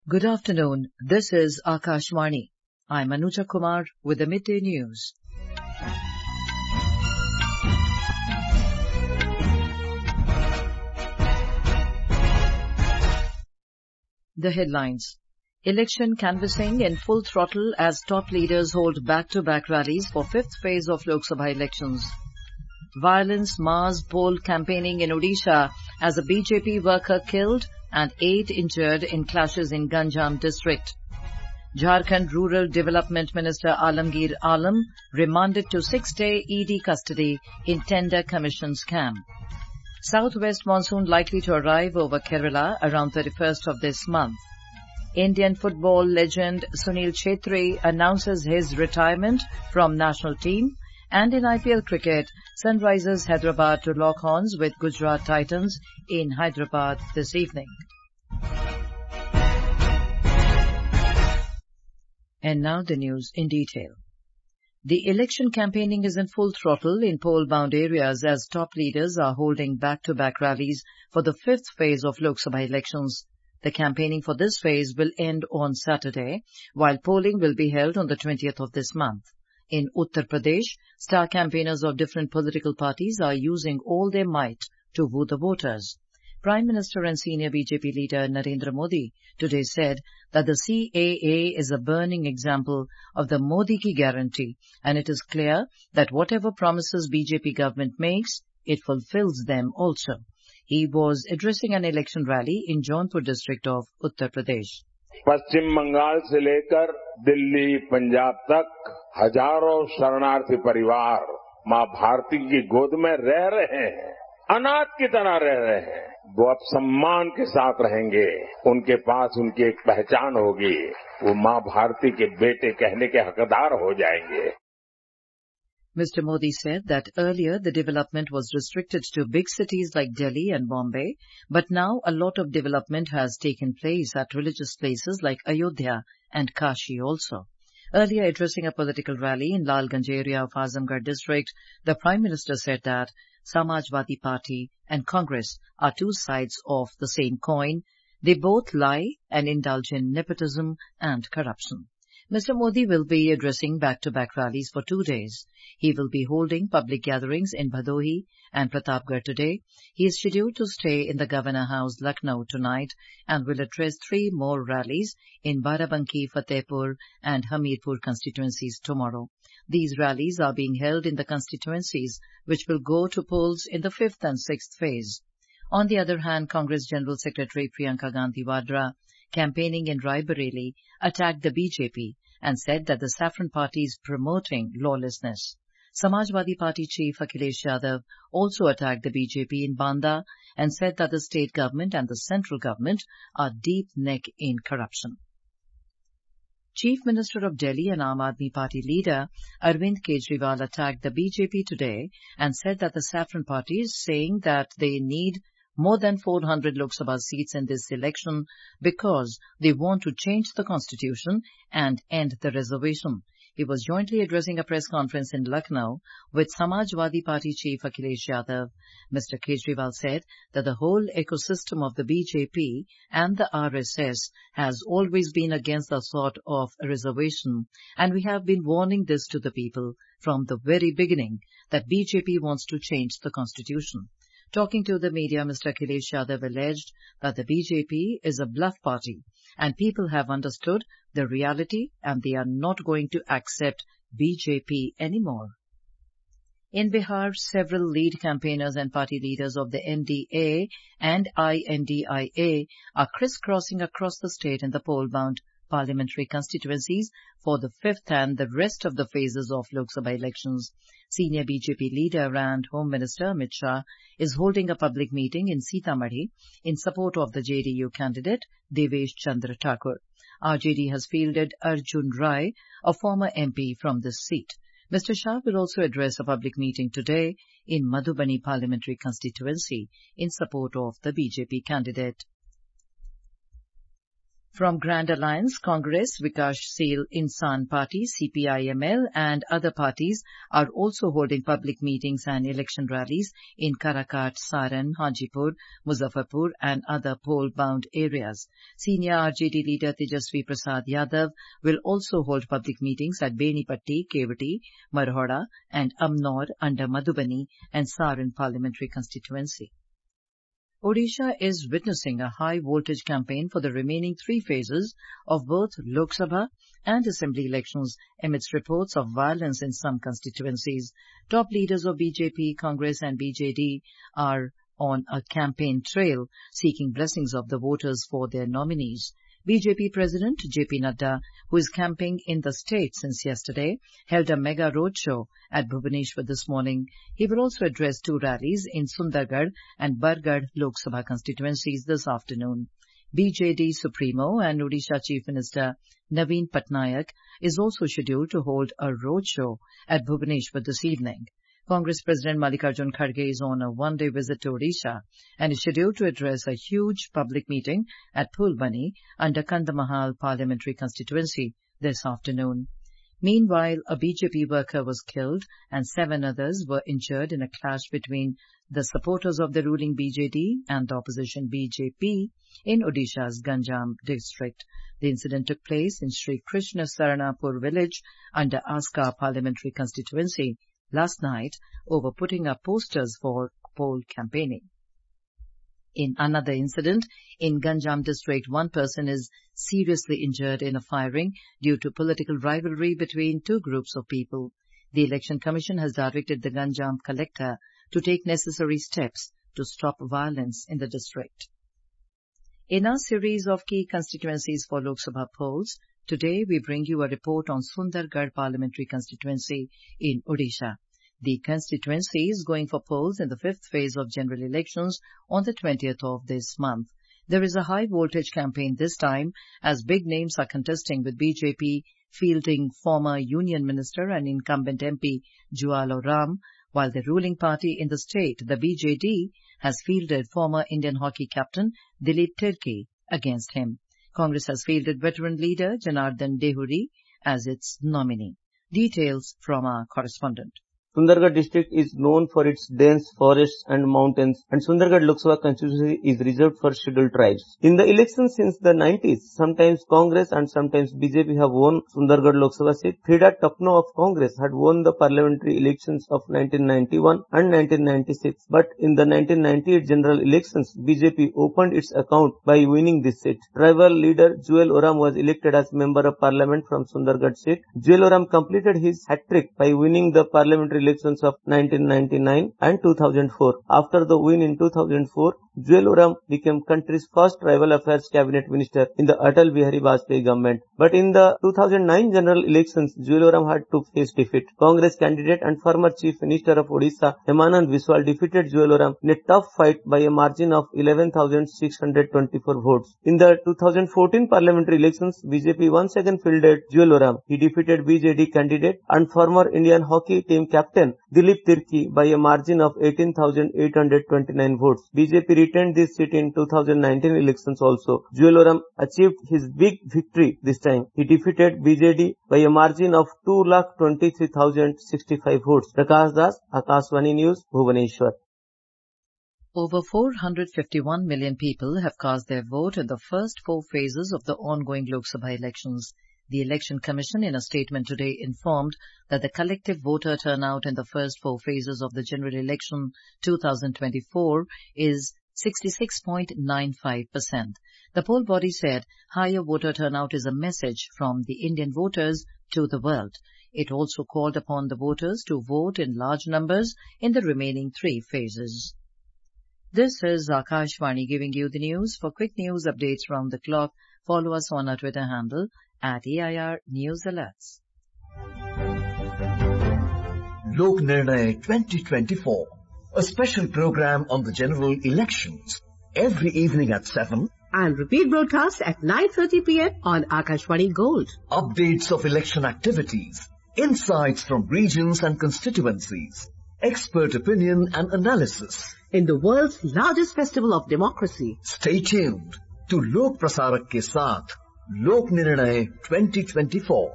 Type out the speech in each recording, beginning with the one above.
Good afternoon. This is Akashvani. I'm Anuja Kumar with the midday news. The headlines. Election canvassing in full throttle as top leaders hold back-to-back rallies for fifth phase of Lok Sabha elections. Violence mars poll campaigning in Odisha as a BJP worker killed and 8 injured in clashes in Ganjam district. Jharkhand Rural Development Minister Alamgir Alam remanded to 6-day ED custody in Tender Commission scam. Southwest monsoon likely to arrive over Kerala around 31st of this month. Indian football legend Sunil Chhetri announces his retirement from national team. And in IPL cricket, Sunrisers Hyderabad to lock horns with Gujarat Titans in Hyderabad this evening. And now the news in detail. The election campaigning is in full throttle in poll-bound areas as top leaders are holding back-to-back rallies for the fifth phase of Lok Sabha elections. The campaigning for this phase will end on Saturday, while polling will be held on the 20th of this month. In Uttar Pradesh, star campaigners of different political parties are using all their might to woo the voters. Prime Minister and senior BJP leader Narendra Modi today said that the CAA is a burning example of the Modi ki guarantee, and it is clear that whatever promises BJP government makes, it fulfills them also. He was addressing an election rally in Jaunpur district of Uttar Pradesh. पश्चिम बंगाल से लेकर दिल्ली पंजाब तक हजारों शरणार्थी परिवार मां भारती की गोद में रह रहे हैं, अनाथ की तरह रह रहे हैं। वो अब सम्मान के साथ रहेंगे, उनके पास उनकी एक पहचान होगी, वो मां भारती के बेटे कहने के हकदार हो जाएंगे। Mr. Modi said that earlier the development was restricted to big cities like Delhi and Bombay, but now a lot of development has taken place at religious places like Ayodhya and Kashi also. Earlier addressing a political rally in Lalganj area of Azamgarh district, the Prime Minister said that Samajwadi Party and Congress are two sides of the same coin. They both lie and indulge in nepotism and corruption. Mr. Modi will be addressing back-to-back rallies for 2 days. He will be holding public gatherings in Bhadohi and Pratapgarh today. He is scheduled to stay in the Governor House, Lucknow tonight and will address 3 more rallies in Barabanki, Fatehpur and Hamirpur constituencies tomorrow. These rallies are being held in the constituencies which will go to polls in the 5th and 6th phase. On the other hand, Congress General Secretary Priyanka Gandhi Vadra, campaigning in Raebareli, attacked the BJP and said that the Saffron Party is promoting lawlessness. Samajwadi Party Chief Akhilesh Yadav also attacked the BJP in Banda and said that the state government and the central government are deep-neck in corruption. Chief Minister of Delhi and Aam Aadmi Party leader Arvind Kejriwal attacked the BJP today and said that the Saffron Party is saying that they need more than 400 Lok Sabha seats in this election because they want to change the constitution and end the reservation. He was jointly addressing a press conference in Lucknow with Samajwadi Party Chief Akhilesh Yadav. Mr. Kejriwal said that the whole ecosystem of the BJP and the RSS has always been against the thought of a reservation, and we have been warning this to the people from the very beginning that BJP wants to change the constitution. Talking to the media, Mr. Akhilesh Yadav alleged that the BJP is a bluff party and people have understood the reality and they are not going to accept BJP anymore. In Bihar, several lead campaigners and party leaders of the NDA and INDIA are crisscrossing across the state in the poll-bound parliamentary constituencies for the 5th and the rest of the phases of Lok Sabha elections. Senior BJP leader and Home Minister Amit Shah is holding a public meeting in Sitamarhi in support of the JDU candidate Devesh Chandra Thakur. RJD has fielded Arjun Rai, a former MP from this seat. Mr. Shah will also address a public meeting today in Madhubani parliamentary constituency in support of the BJP candidate. From Grand Alliance, Congress, Vikashsheel Insan Party, CPIML and other parties are also holding public meetings and election rallies in Karakat, Saran, Hajipur, Muzaffarpur and other poll-bound areas. Senior RJD leader Tejasvi Prasad Yadav will also hold public meetings at Benipatti, Kevati, Marhoda and Amnor under Madhubani and Saran parliamentary constituency. Odisha is witnessing a high-voltage campaign for the remaining 3 phases of both Lok Sabha and Assembly elections amidst reports of violence in some constituencies. Top leaders of BJP, Congress and BJD are on a campaign trail seeking blessings of the voters for their nominees. BJP President JP Nadda, who is camping in the state since yesterday, held a mega roadshow at Bhubaneswar this morning. He will also address 2 rallies in Sundargarh and Bargarh Lok Sabha constituencies this afternoon. BJD Supremo and Odisha Chief Minister Naveen Patnaik is also scheduled to hold a roadshow at Bhubaneswar this evening. Congress President Mallikarjun Kharge is on a one-day visit to Odisha and is scheduled to address a huge public meeting at Phulbani under Kandamahal parliamentary constituency this afternoon. Meanwhile, a BJP worker was killed and 7 others were injured in a clash between the supporters of the ruling BJD and the opposition BJP in Odisha's Ganjam district. The incident took place in Sri Krishna Saranapur village under Aska parliamentary constituency last night over putting up posters for poll campaigning. In another incident, in Ganjam district, 1 person is seriously injured in a firing due to political rivalry between 2 groups of people. The Election Commission has directed the Ganjam collector to take necessary steps to stop violence in the district. In our series of key constituencies for Lok Sabha polls, today we bring you a report on Sundargarh parliamentary constituency in Odisha. The constituency is going for polls in the 5th phase of general elections on the 20th of this month. There is a high-voltage campaign this time as big names are contesting, with BJP fielding former Union Minister and incumbent MP Jwal Oram, while the ruling party in the state, the BJD, has fielded former Indian hockey captain Dilip Tirkey against him. Congress has fielded veteran leader Janardhan Dehuri as its nominee. Details from our correspondent. Sundargarh district is known for its dense forests and mountains, and Sundargarh Lok Sabha constituency is reserved for scheduled tribes. In the elections since the 90s, sometimes Congress and sometimes BJP have won Sundargarh Lok Sabha seat. Frida Tapno of Congress had won the parliamentary elections of 1991 and 1996, but in the 1998 general elections, BJP opened its account by winning this seat. Tribal leader Jwal Oram was elected as Member of Parliament from Sundargarh seat. Jwal Oram completed his hat-trick by winning the parliamentary elections of 1999 and 2004. After the win in 2004, Jwal Oram became country's first tribal affairs cabinet minister in the Atal Bihari Vajpayee government. But in the 2009 general elections, Jwal Oram had to face defeat. Congress candidate and former chief minister of Odisha, Hemanand Biswal, defeated Jwal Oram in a tough fight by a margin of 11,624 votes. In the 2014 parliamentary elections, BJP once again fielded Jwal Oram. He defeated BJD candidate and former Indian hockey team captain Dilip Tirkey by a margin of 18,829 votes. BJP retained this seat in 2019 elections also. Jwal Oram achieved his big victory this time. He defeated BJD by a margin of 2,23,065 votes. Prakash Das, Akashvani News, Bhubaneswar. Over 451 million people have cast their vote in the first 4 phases of the ongoing Lok Sabha elections. The Election Commission in a statement today informed that the collective voter turnout in the first 4 phases of the general election 2024 is 66.95%. The poll body said higher voter turnout is a message from the Indian voters to the world. It also called upon the voters to vote in large numbers in the remaining 3 phases. This is Akashvani giving you the news. For quick news updates round the clock, follow us on our Twitter handle @EIR News Alerts. Lok Nirnay 2024, a special program on the general elections, every evening at 7 and repeat broadcast at 9:30 p.m. on Akashvani Gold. Updates of election activities, insights from regions and constituencies, expert opinion and analysis. In the world's largest festival of democracy. Stay tuned to Lok Prasarak ke saath Lok Nirnay 2024.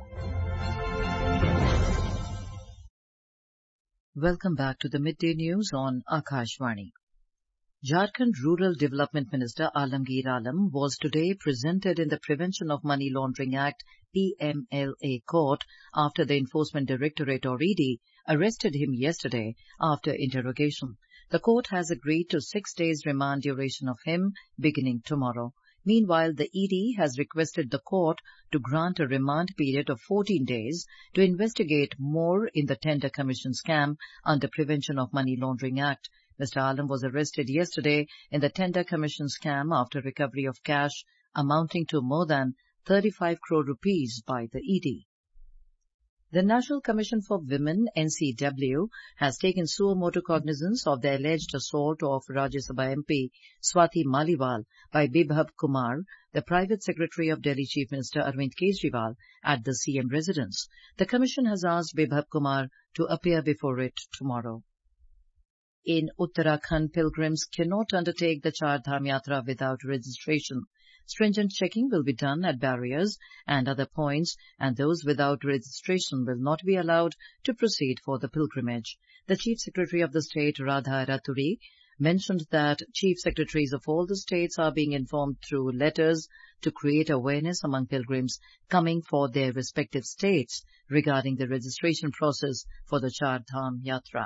Welcome back to the Midday News on Akashvani. Jharkhand Rural Development Minister Alamgir Alam was today presented in the Prevention of Money Laundering Act PMLA court after the Enforcement Directorate or ED arrested him yesterday after interrogation. The court has agreed to 6 days remand duration of him beginning tomorrow. Meanwhile, the ED has requested the court to grant a remand period of 14 days to investigate more in the Tender Commission scam under Prevention of Money Laundering Act. Mr. Alam was arrested yesterday in the Tender Commission scam after recovery of cash amounting to more than 35 crore rupees by the ED. The National Commission for Women, NCW, has taken suo motu cognizance of the alleged assault of Rajya Sabha MP Swati Maliwal by Bibhab Kumar, the private secretary of Delhi Chief Minister Arvind Kejriwal, at the CM residence. The Commission has asked Bibhab Kumar to appear before it tomorrow. In Uttarakhand, pilgrims cannot undertake the Char Dham Yatra without registration. Stringent checking will be done at barriers and other points, and those without registration will not be allowed to proceed for the pilgrimage. The Chief Secretary of the state, Radha Raturi, mentioned that Chief Secretaries of all the states are being informed through letters to create awareness among pilgrims coming for their respective states regarding the registration process for the Char Dham Yatra.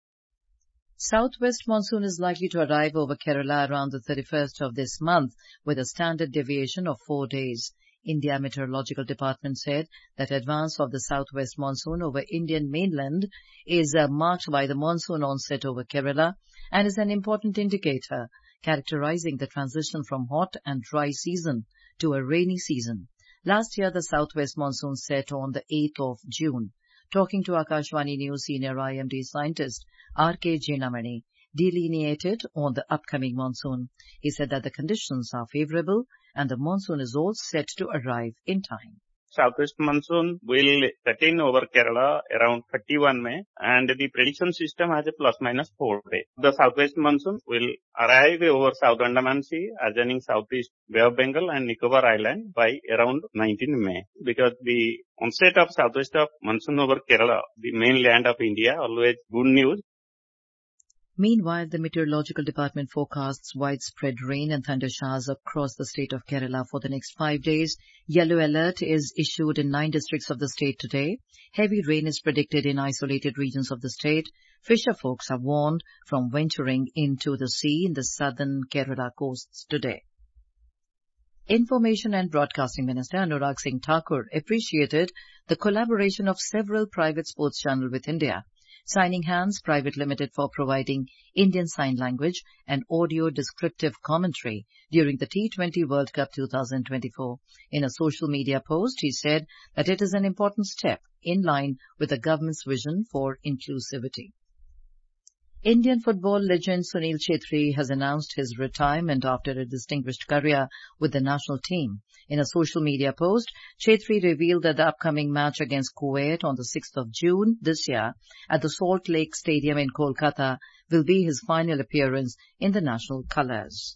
Southwest monsoon is likely to arrive over Kerala around the 31st of this month with a standard deviation of 4 days. India Meteorological Department said that advance of the southwest monsoon over Indian mainland is marked by the monsoon onset over Kerala and is an important indicator characterizing the transition from hot and dry season to a rainy season. Last year, the southwest monsoon set on the 8th of June. Talking to Akashvani News senior IMD scientist R.K. Jenamani, delineated on the upcoming monsoon. He said that the conditions are favorable and the monsoon is all set to arrive in time. Southwest monsoon will set in over Kerala around 31 May and the prediction system has a plus minus 4 days. The southwest monsoon will arrive over South Andaman Sea, adjoining southeast Bay of Bengal and Nicobar Island by around 19 May. Because the onset of southwest of monsoon over Kerala, the mainland of India, always good news. Meanwhile, the Meteorological Department forecasts widespread rain and thunder showers across the state of Kerala for the next 5 days. Yellow alert is issued in 9 districts of the state today. Heavy rain is predicted in isolated regions of the state. Fisher folks are warned from venturing into the sea in the southern Kerala coasts today. Information and Broadcasting Minister Anurag Singh Thakur appreciated the collaboration of several private sports channels with India. Signing Hands Private Limited for providing Indian Sign Language and audio descriptive commentary during the T20 World Cup 2024. In a social media post, he said that it is an important step in line with the government's vision for inclusivity. Indian football legend Sunil Chhetri has announced his retirement after a distinguished career with the national team. In a social media post, Chhetri revealed that the upcoming match against Kuwait on the 6th of June this year at the Salt Lake Stadium in Kolkata will be his final appearance in the national colours.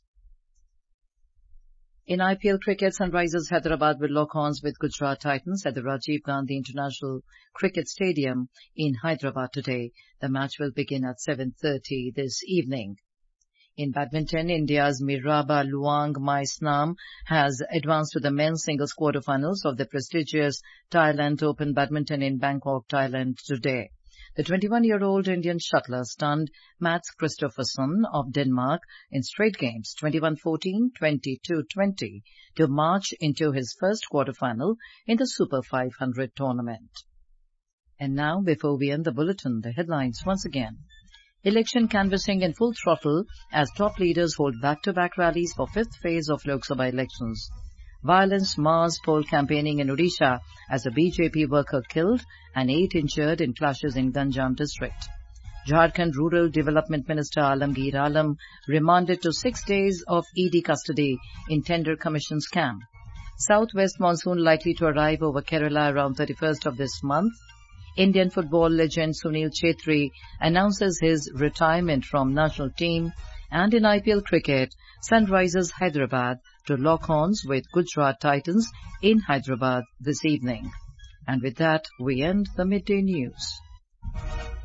In IPL cricket, Sunrisers Hyderabad will lock horns with Gujarat Titans at the Rajiv Gandhi International Cricket Stadium in Hyderabad today. The match will begin at 7:30 this evening. In badminton, India's Miraba Luang Maisnam has advanced to the men's singles quarterfinals of the prestigious Thailand Open Badminton in Bangkok, Thailand today. The 21-year-old Indian shuttler stunned Mats Christopherson of Denmark in straight games 21-14, 22-20 to march into his first quarterfinal in the Super 500 tournament. And now, before we end the bulletin, the headlines once again. Election canvassing in full throttle as top leaders hold back-to-back rallies for 5th phase of Lok Sabha elections. Violence mars poll campaigning in Odisha as a BJP worker killed and 8 injured in clashes in Ganjam district. Jharkhand Rural Development Minister Alamgir Alam remanded to 6 days of ED custody in Tender Commission scam. Southwest monsoon likely to arrive over Kerala around 31st of this month. Indian football legend Sunil Chhetri announces his retirement from national team, And in IPL cricket, Sunrisers Hyderabad to lock horns with Gujarat Titans in Hyderabad this evening. And with that, we end the midday news.